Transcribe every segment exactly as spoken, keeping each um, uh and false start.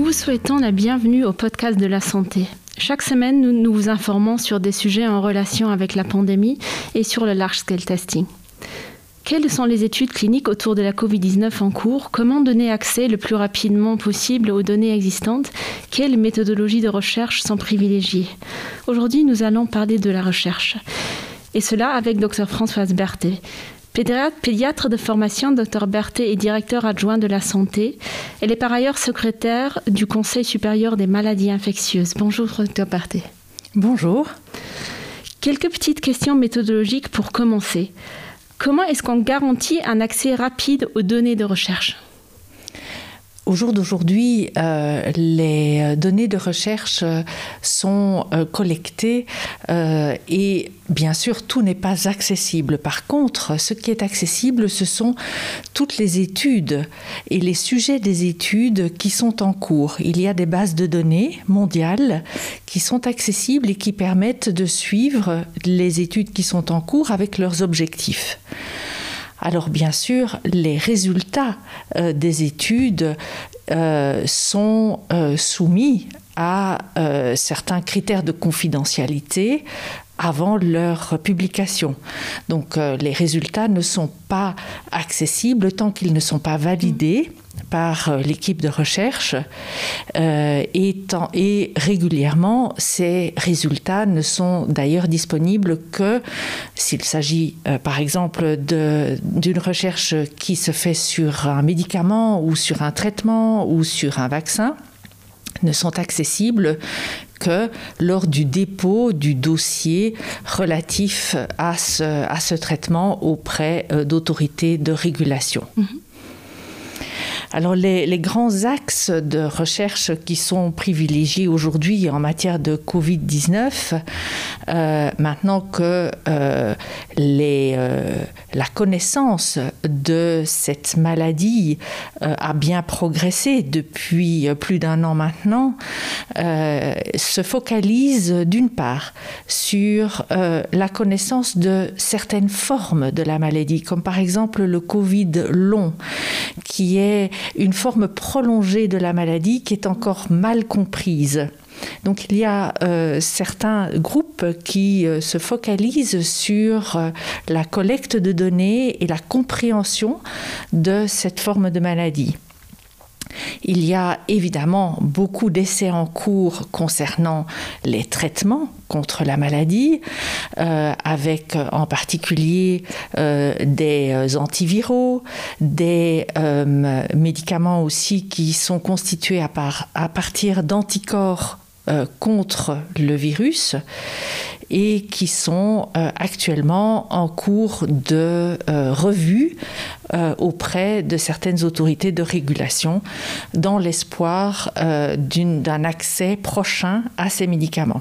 vous souhaitons la bienvenue au podcast de la santé. Chaque semaine, nous, nous vous informons sur des sujets en relation avec la pandémie et sur le large-scale testing. Quelles sont les études cliniques autour de la covid dix-neuf en cours? Comment donner accès le plus rapidement possible aux données existantes? Quelles méthodologies de recherche sont privilégiées? Aujourd'hui, nous allons parler de la recherche. Et cela avec Dr Françoise Berthet. Pédiatre de formation, Dr Berthet est directeur adjoint de la santé. Elle est par ailleurs secrétaire du Conseil supérieur des maladies infectieuses. Bonjour, Dr Berthet. Bonjour. Quelques petites questions méthodologiques pour commencer. Comment est-ce qu'on garantit un accès rapide aux données de recherche ? Au jour d'aujourd'hui, euh, les données de recherche sont euh, collectées euh, et bien sûr, tout n'est pas accessible. Par contre, ce qui est accessible, ce sont toutes les études et les sujets des études qui sont en cours. Il y a des bases de données mondiales qui sont accessibles et qui permettent de suivre les études qui sont en cours avec leurs objectifs. Alors bien sûr, les résultats euh, des études euh, sont euh, soumis à euh, certains critères de confidentialité avant leur publication. Donc euh, les résultats ne sont pas accessibles tant qu'ils ne sont pas validés par euh, l'équipe de recherche euh, et, tant, et régulièrement ces résultats ne sont d'ailleurs disponibles que s'il s'agit euh, par exemple de, d'une recherche qui se fait sur un médicament ou sur un traitement ou sur un vaccin, ne sont accessibles que lors du dépôt du dossier relatif à ce, à ce traitement auprès d'autorités de régulation. Mmh. Alors les, les grands axes de recherche qui sont privilégiés aujourd'hui en matière de covid dix-neuf, euh, maintenant que euh, les, euh, la connaissance de cette maladie euh, a bien progressé depuis plus d'un an maintenant, euh, se focalise d'une part sur euh, la connaissance de certaines formes de la maladie, comme par exemple le Covid long, qui est une forme prolongée de la maladie qui est encore mal comprise. Donc il y a euh, certains groupes qui euh, se focalisent sur euh, la collecte de données et la compréhension de cette forme de maladie. Il y a évidemment beaucoup d'essais en cours concernant les traitements contre la maladie, euh, avec en particulier euh, des antiviraux, des euh, médicaments aussi qui sont constitués à, par, à partir d'anticorps euh, contre le virus et qui sont euh, actuellement en cours de euh, revue euh, auprès de certaines autorités de régulation dans l'espoir euh, d'une, d'un accès prochain à ces médicaments.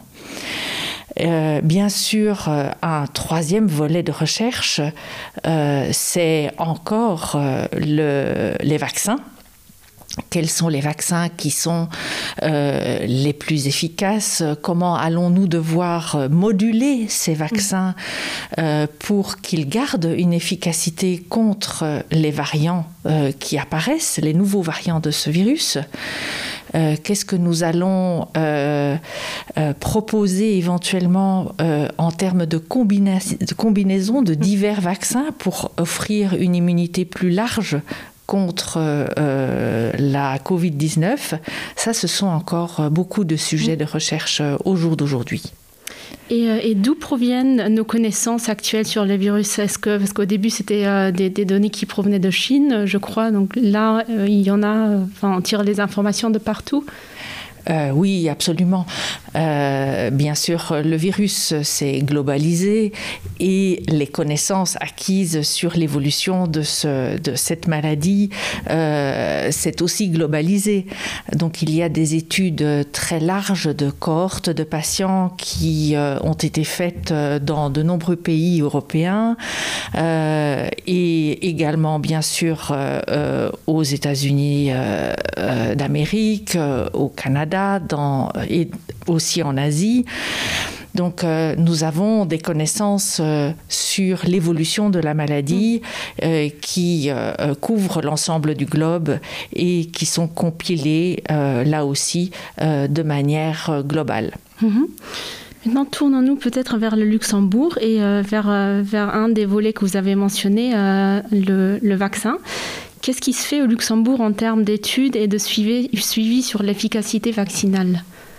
Euh, bien sûr, euh, un troisième volet de recherche, euh, c'est encore euh, le, les vaccins. Quels sont les vaccins qui sont euh, les plus efficaces? Comment allons-nous devoir moduler ces vaccins euh, pour qu'ils gardent une efficacité contre les variants euh, qui apparaissent, les nouveaux variants de ce virus? Euh, qu'est-ce que nous allons euh, euh, proposer éventuellement euh, en termes de, combina- de combinaison de divers vaccins pour offrir une immunité plus large contre euh, la covid dix-neuf? Ça, ce sont encore beaucoup de sujets de recherche au jour d'aujourd'hui. Et, et d'où proviennent nos connaissances actuelles sur le virus? Est-ce que, parce qu'au début, c'était euh, des, des données qui provenaient de Chine, je crois. Donc là, euh, il y en a, enfin, on tire les informations de partout. Euh, oui, absolument. Euh, bien sûr, le virus s'est globalisé et les connaissances acquises sur l'évolution de, ce, de cette maladie euh, s'est aussi globalisé. Donc, il y a des études très larges de cohortes de patients qui euh, ont été faites dans de nombreux pays européens euh, et également, bien sûr, euh, aux États-Unis euh, euh, d'Amérique, euh, au Canada, Dans, et aussi en Asie. Donc euh, nous avons des connaissances euh, sur l'évolution de la maladie euh, qui euh, couvrent l'ensemble du globe et qui sont compilées euh, là aussi euh, de manière euh, globale. Mm-hmm. Maintenant, tournons-nous peut-être vers le Luxembourg et euh, vers, euh, vers un des volets que vous avez mentionné, euh, le, le vaccin. Qu'est-ce qui se fait au Luxembourg en termes d'études et de suivi, suivi sur l'efficacité vaccinale ?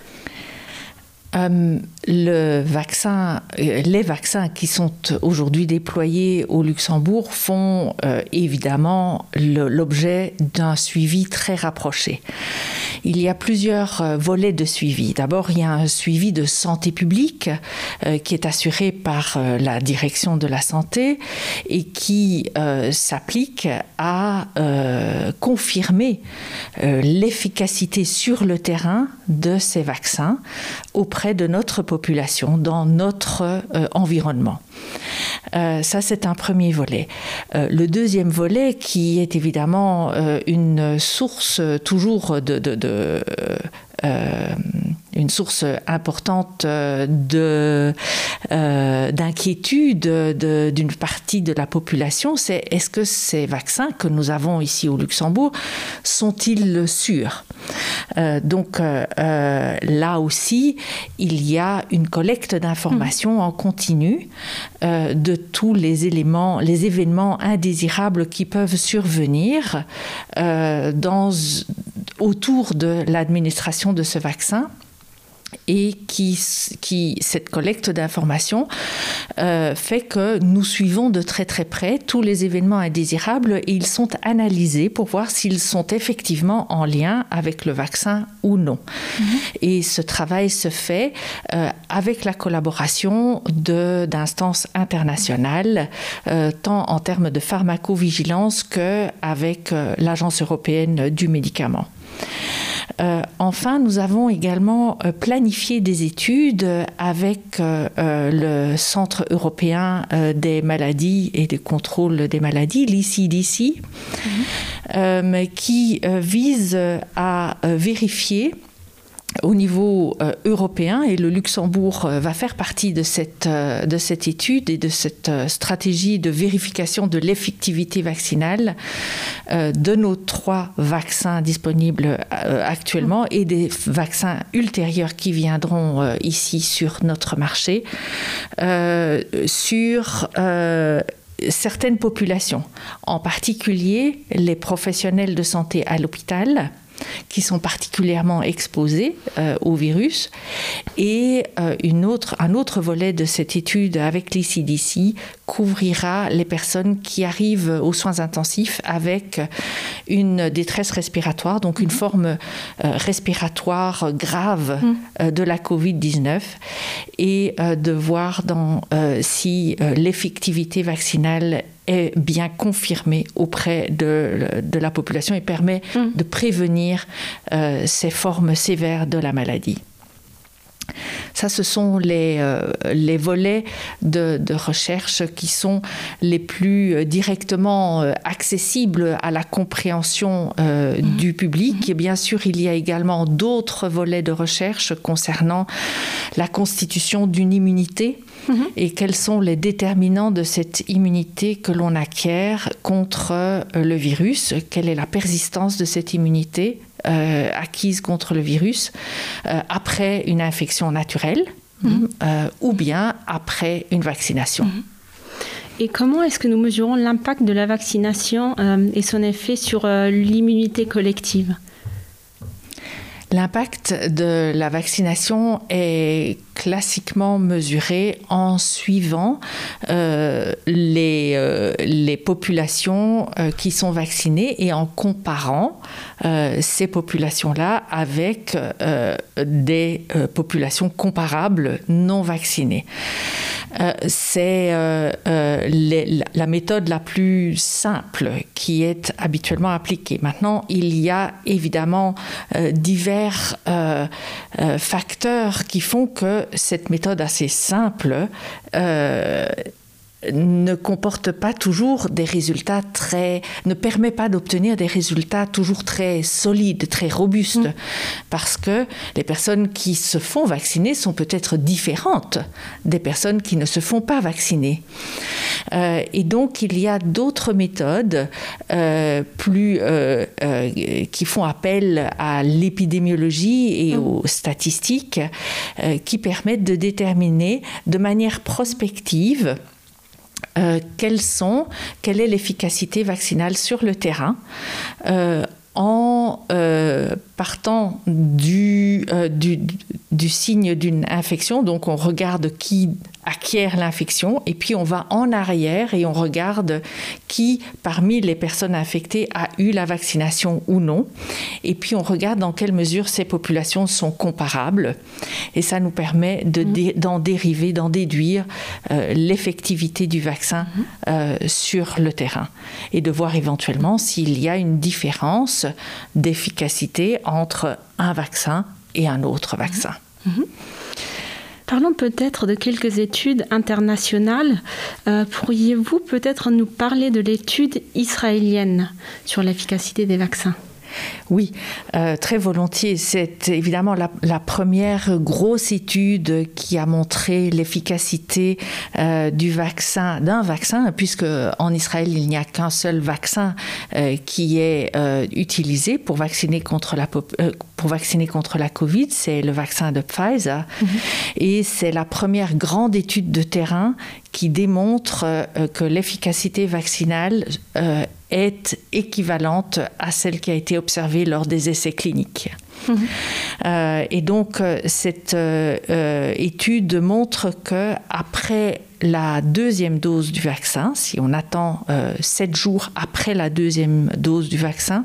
Euh, le vaccin, les vaccins qui sont aujourd'hui déployés au Luxembourg font euh, évidemment le, l'objet d'un suivi très rapproché. Il y a plusieurs euh, volets de suivi. D'abord, il y a un suivi de santé publique euh, qui est assuré par euh, la direction de la santé et qui euh, s'applique à euh, confirmer euh, l'efficacité sur le terrain de ces vaccins auprès de notre population, dans notre euh, environnement. Euh, ça, c'est un premier volet. Euh, le deuxième volet, qui est évidemment euh, une source toujours de... de, de euh, une source importante de, euh, d'inquiétude de, d'une partie de la population, c'est est-ce que ces vaccins que nous avons ici au Luxembourg sont-ils sûrs ? euh, Donc euh, là aussi, il y a une collecte d'informations mmh. en continu euh, de tous les éléments, les événements indésirables qui peuvent survenir euh, dans, autour de l'administration de ce vaccin. Et qui, qui, cette collecte d'informations euh, fait que nous suivons de très très près tous les événements indésirables et ils sont analysés pour voir s'ils sont effectivement en lien avec le vaccin ou non. Mmh. Et ce travail se fait euh, avec la collaboration de, d'instances internationales, euh, tant en termes de pharmacovigilance qu'avec euh, l'Agence européenne du médicament. Euh, enfin, nous avons également euh, planifié des études avec euh, euh, le Centre européen euh, des maladies et du contrôle des maladies, l'E C D C, mmh. euh, qui euh, vise à euh, vérifier au niveau euh, européen, et le Luxembourg euh, va faire partie de cette, euh, de cette étude et de cette euh, stratégie de vérification de l'effectivité vaccinale euh, de nos trois vaccins disponibles euh, actuellement et des vaccins ultérieurs qui viendront euh, ici sur notre marché, euh, sur euh, certaines populations, en particulier les professionnels de santé à l'hôpital, qui sont particulièrement exposés euh, au virus. Et euh, une autre, un autre volet de cette étude avec l'E C D C couvrira les personnes qui arrivent aux soins intensifs avec une détresse respiratoire, donc une forme euh, respiratoire grave euh, de la covid dix-neuf, et euh, de voir dans, euh, si euh, l'effectivité vaccinale est bien confirmée auprès de, de la population et permet mmh. de prévenir euh, ces formes sévères de la maladie. Ça, ce sont les, euh, les volets de, de recherche qui sont les plus directement euh, accessibles à la compréhension euh, mmh. du public. Et bien sûr, il y a également d'autres volets de recherche concernant la constitution d'une immunité mmh. et quels sont les déterminants de cette immunité que l'on acquiert contre euh, le virus, quelle est la persistance de cette immunité Euh, acquise contre le virus euh, après une infection naturelle mmh. euh, ou bien après une vaccination. Mmh. Et comment est-ce que nous mesurons l'impact de la vaccination euh, et son effet sur euh, l'immunité collective ? L'impact de la vaccination est classiquement mesuré en suivant euh, les, euh, les populations euh, qui sont vaccinées et en comparant euh, ces populations-là avec euh, des euh, populations comparables non vaccinées. Euh, c'est euh, euh, les, la méthode la plus simple qui est habituellement appliquée. Maintenant, il y a évidemment euh, divers euh, euh, facteurs qui font que cette méthode assez simple euh, ne comporte pas toujours des résultats très, ne permet pas d'obtenir des résultats toujours très solides, très robustes, mmh. parce que les personnes qui se font vacciner sont peut-être différentes des personnes qui ne se font pas vacciner. Euh, et donc, il y a d'autres méthodes euh, plus, euh, euh, qui font appel à l'épidémiologie et mmh. aux statistiques euh, qui permettent de déterminer de manière prospective euh, quelles sont, quelle est l'efficacité vaccinale sur le terrain euh, en euh, partant du, euh, du, du signe d'une infection. Donc on regarde qui acquiert l'infection et puis on va en arrière et on regarde qui parmi les personnes infectées a eu la vaccination ou non, et puis on regarde dans quelle mesure ces populations sont comparables, et ça nous permet de dé- d'en dériver, d'en déduire euh, l'effectivité du vaccin euh, sur le terrain et de voir éventuellement s'il y a une différence d'efficacité entre un vaccin et un autre vaccin. Mmh. Parlons peut-être de quelques études internationales. Euh, pourriez-vous peut-être nous parler de l'étude israélienne sur l'efficacité des vaccins ? Oui, euh, très volontiers. C'est évidemment la, la première grosse étude qui a montré l'efficacité euh, du vaccin, d'un vaccin, puisque en Israël, il n'y a qu'un seul vaccin euh, qui est euh, utilisé pour vacciner contre la, euh, pour vacciner contre la Covid, c'est le vaccin de Pfizer. Mm-hmm. Et c'est la première grande étude de terrain qui démontre euh, que l'efficacité vaccinale euh, est équivalente à celle qui a été observée lors des essais cliniques. Mmh. Euh, et donc, cette euh, étude montre qu'après la deuxième dose du vaccin, si on attend euh, sept jours après la deuxième dose du vaccin,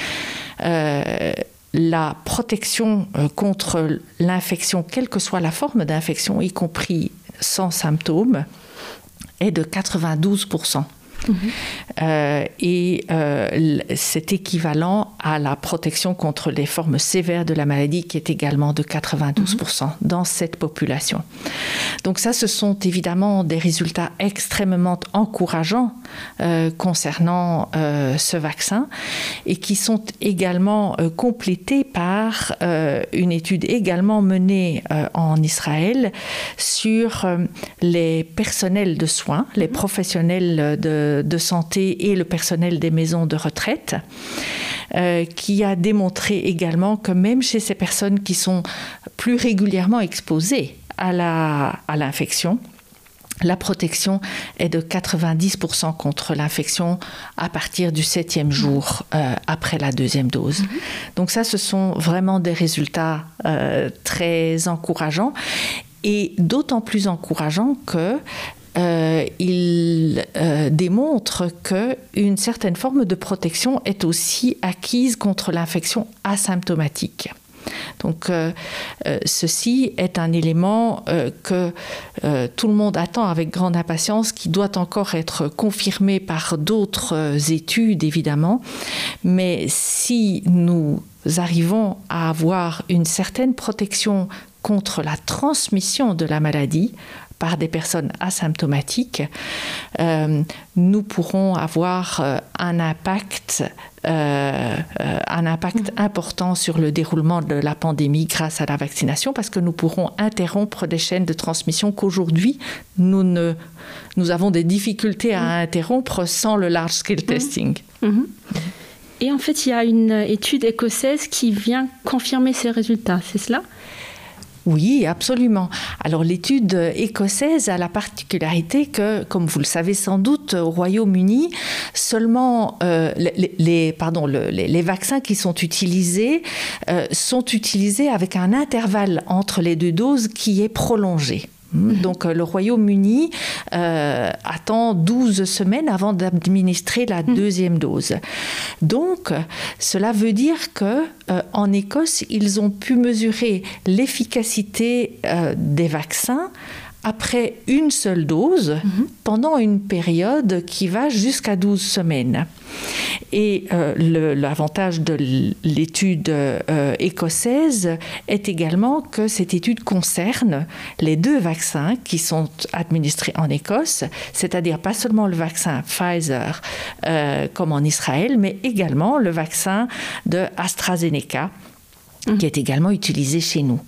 euh, la protection euh, contre l'infection, quelle que soit la forme d'infection, y compris sans symptômes, est de quatre-vingt-douze pour cent. Mmh. Euh, et euh, c'est équivalent à la protection contre les formes sévères de la maladie qui est également de quatre-vingt-douze pour cent mmh. dans cette population. Donc ça, ce sont évidemment des résultats extrêmement encourageants euh, concernant euh, ce vaccin et qui sont également euh, complétés par euh, une étude également menée euh, en Israël sur euh, les personnels de soins, les professionnels de de santé et le personnel des maisons de retraite, euh, qui a démontré également que même chez ces personnes qui sont plus régulièrement exposées à, la, à l'infection, la protection est de quatre-vingt-dix pour cent contre l'infection à partir du septième jour euh, après la deuxième dose. Mm-hmm. Donc ça, ce sont vraiment des résultats euh, très encourageants, et d'autant plus encourageants que Euh, il euh, démontre qu'une certaine forme de protection est aussi acquise contre l'infection asymptomatique. Donc, euh, euh, ceci est un élément euh, que euh, tout le monde attend avec grande impatience, qui doit encore être confirmé par d'autres euh, études, évidemment. Mais si nous arrivons à avoir une certaine protection contre la transmission de la maladie par des personnes asymptomatiques, euh, nous pourrons avoir euh, un impact, euh, euh, un impact mmh. important sur le déroulement de la pandémie grâce à la vaccination, parce que nous pourrons interrompre des chaînes de transmission qu'aujourd'hui, nous, ne, nous avons des difficultés à mmh. interrompre sans le large-scale mmh. testing. Mmh. Et en fait, il y a une étude écossaise qui vient confirmer ces résultats, c'est cela ? Oui, absolument. Alors, l'étude écossaise a la particularité que, comme vous le savez sans doute, au Royaume-Uni, seulement euh, les, les, pardon, le, les, les vaccins qui sont utilisés euh, sont utilisés avec un intervalle entre les deux doses qui est prolongé. Donc, le Royaume-Uni euh, attend douze semaines avant d'administrer la deuxième dose. Donc, cela veut dire que euh, en Écosse, ils ont pu mesurer l'efficacité euh, des vaccins après une seule dose mmh. pendant une période qui va jusqu'à douze semaines. Et euh, le, l'avantage de l'étude euh, écossaise est également que cette étude concerne les deux vaccins qui sont administrés en Écosse, c'est-à-dire pas seulement le vaccin Pfizer euh, comme en Israël, mais également le vaccin de AstraZeneca, qui est également utilisé chez nous.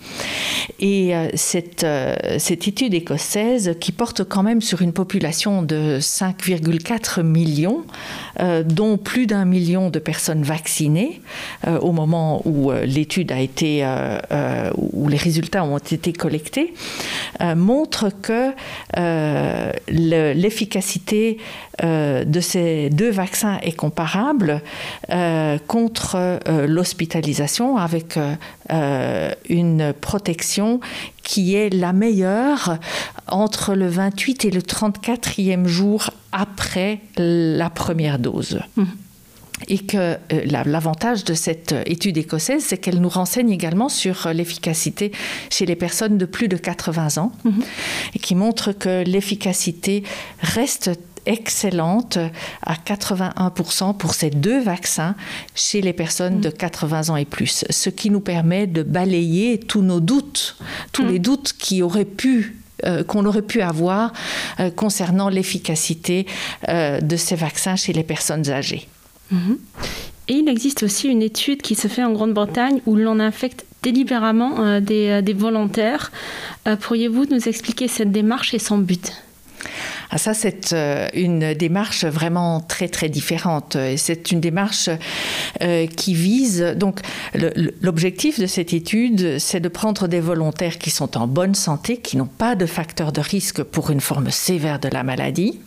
Et euh, cette, euh, cette étude écossaise, qui porte quand même sur une population de cinq virgule quatre millions, euh, dont plus d'un million de personnes vaccinées, euh, au moment où euh, l'étude a été, euh, euh, où les résultats ont été collectés, euh, montre que euh, le, l'efficacité euh, de ces deux vaccins est comparable euh, contre euh, l'hospitalisation, avec euh, Euh, une protection qui est la meilleure entre le vingt-huit et le trente-quatrième jour après la première dose. Mmh. Et que euh, l'avantage de cette étude écossaise, c'est qu'elle nous renseigne également sur l'efficacité chez les personnes de plus de quatre-vingts ans, mmh. et qui montre que l'efficacité reste excellente à quatre-vingt-un pour cent pour ces deux vaccins chez les personnes de quatre-vingts ans et plus, ce qui nous permet de balayer tous nos doutes, tous mmh. les doutes qui auraient pu euh, qu'on aurait pu avoir euh, concernant l'efficacité euh, de ces vaccins chez les personnes âgées. Mmh. Et il existe aussi une étude qui se fait en Grande-Bretagne où l'on infecte délibérément euh, des, euh, des volontaires. Euh, pourriez-vous nous expliquer cette démarche et son but ? Ah, ça, c'est euh, une démarche vraiment très, très différente. C'est une démarche euh, qui vise... Donc, le, l'objectif de cette étude, c'est de prendre des volontaires qui sont en bonne santé, qui n'ont pas de facteur de risque pour une forme sévère de la maladie,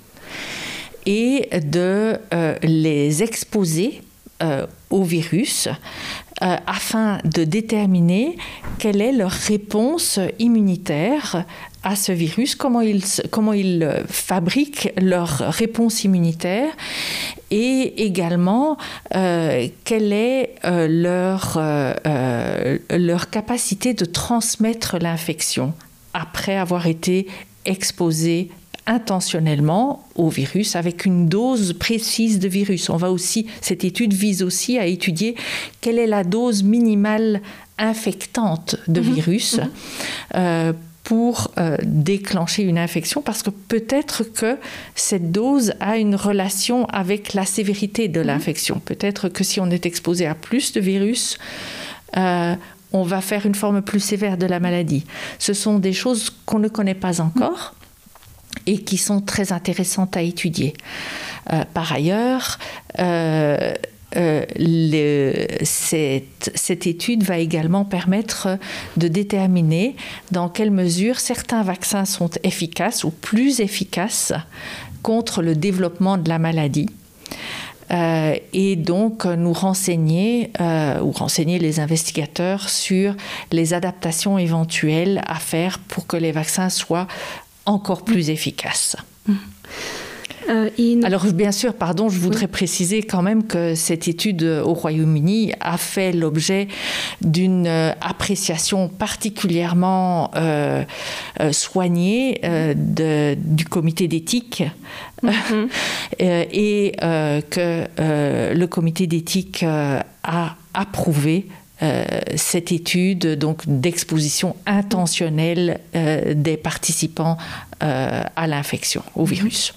et de euh, les exposer euh, au virus euh, afin de déterminer quelle est leur réponse immunitaire à ce virus, comment ils, comment ils fabriquent leur réponse immunitaire, et également euh, quelle est euh, leur, euh, leur capacité de transmettre l'infection après avoir été exposés intentionnellement au virus avec une dose précise de virus. On va aussi, cette étude vise aussi à étudier quelle est la dose minimale infectante de mmh. virus mmh. Euh, pour euh, déclencher une infection, parce que peut-être que cette dose a une relation avec la sévérité de mmh. l'infection. Peut-être que si on est exposé à plus de virus, euh, on va faire une forme plus sévère de la maladie. Ce sont des choses qu'on ne connaît pas encore. Mmh. et qui sont très intéressantes à étudier. Euh, par ailleurs, euh, euh, le, cette, cette étude va également permettre de déterminer dans quelle mesure certains vaccins sont efficaces ou plus efficaces contre le développement de la maladie. Euh, et donc nous renseigner euh, ou renseigner les investigateurs sur les adaptations éventuelles à faire pour que les vaccins soient encore plus efficace. Mmh. Euh, nous... Alors bien sûr, pardon, je voudrais oui. préciser quand même que cette étude au Royaume-Uni a fait l'objet d'une euh, appréciation particulièrement euh, euh, soignée euh, de, du comité d'éthique mmh. euh, et euh, que euh, le comité d'éthique euh, a approuvé Euh, cette étude donc, d'exposition intentionnelle euh, des participants euh, à l'infection, au virus.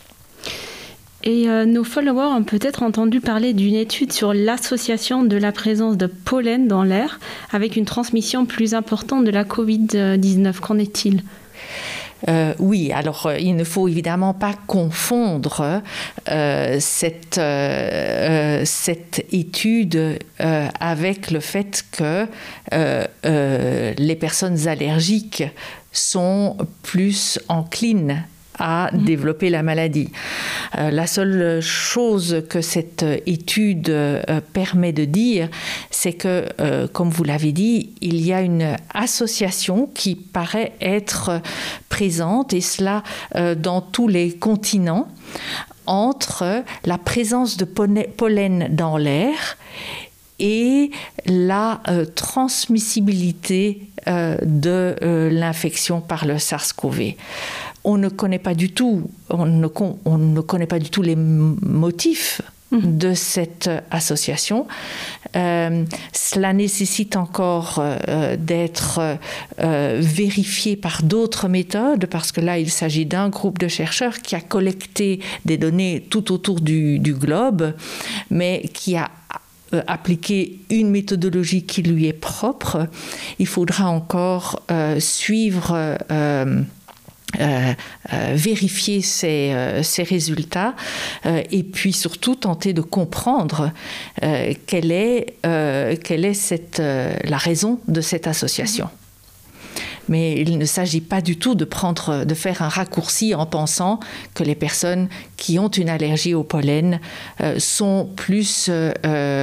Et euh, nos followers ont peut-être entendu parler d'une étude sur l'association de la présence de pollen dans l'air avec une transmission plus importante de la covid dix-neuf. Qu'en est-il ? Euh, oui, alors euh, il ne faut évidemment pas confondre euh, cette, euh, cette étude euh, avec le fait que euh, euh, les personnes allergiques sont plus enclines à mmh. développer la maladie. Euh, la seule chose que cette étude euh, permet de dire, c'est que, euh, comme vous l'avez dit, il y a une association qui paraît être présente, et cela euh, dans tous les continents, entre la présence de pollen dans l'air et la euh, transmissibilité euh, de euh, l'infection par le SARS-CoV. On ne connaît pas du tout, on ne, on ne connaît pas du tout les motifs de cette association. Euh, cela nécessite encore euh, d'être euh, vérifié par d'autres méthodes, parce que là, il s'agit d'un groupe de chercheurs qui a collecté des données tout autour du, du globe, mais qui a euh, appliqué une méthodologie qui lui est propre. Il faudra encore euh, suivre euh, Euh, euh, vérifier ces, euh, ces résultats euh, et puis surtout tenter de comprendre euh, quelle est, euh, quelle est cette, euh, la raison de cette association. Mais il ne s'agit pas du tout de, prendre, de faire un raccourci en pensant que les personnes qui ont une allergie au pollen euh, sont plus euh,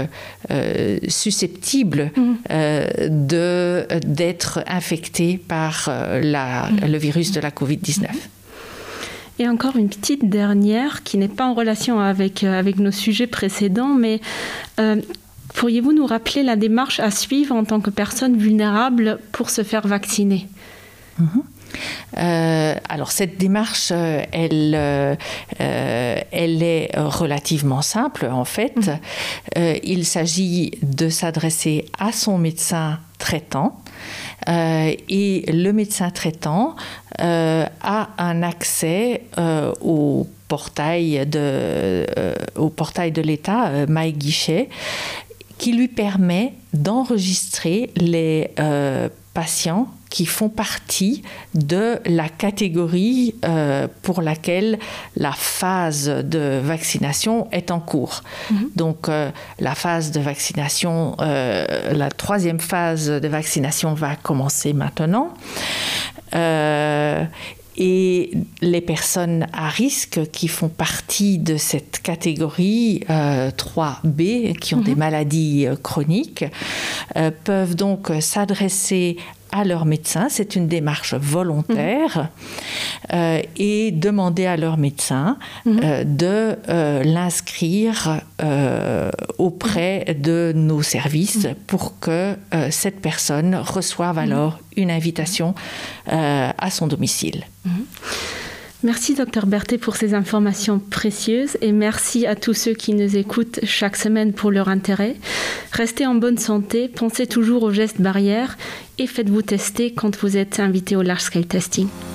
euh, susceptibles euh, de, d'être infectées par euh, la, le virus de la covid dix-neuf. Et encore une petite dernière qui n'est pas en relation avec, avec nos sujets précédents, mais euh, pourriez-vous nous rappeler la démarche à suivre en tant que personne vulnérable pour se faire vacciner ? Mmh. Euh, alors cette démarche, euh, elle, euh, elle est relativement simple en fait. Mmh. Euh, il s'agit de s'adresser à son médecin traitant euh, et le médecin traitant euh, a un accès euh, au portail de, euh, au portail de l'État, euh, MyGuichet, qui lui permet d'enregistrer les euh, patients qui font partie de la catégorie euh, pour laquelle la phase de vaccination est en cours. Mmh. Donc euh, la phase de vaccination, euh, la troisième phase de vaccination va commencer maintenant. Euh, Et les personnes à risque qui font partie de cette catégorie euh, trois B, qui ont mmh. des maladies euh, chroniques, euh, peuvent donc s'adresser à leur médecin. C'est une démarche volontaire mmh. euh, et demander à leur médecin mmh. euh, de euh, l'inscrire euh, auprès de nos services mmh. pour que euh, cette personne reçoive alors mmh. une invitation euh, à son domicile. Mmh. Merci Docteur Berthet pour ces informations précieuses et merci à tous ceux qui nous écoutent chaque semaine pour leur intérêt. Restez en bonne santé, pensez toujours aux gestes barrières et faites-vous tester quand vous êtes invité au large-scale testing.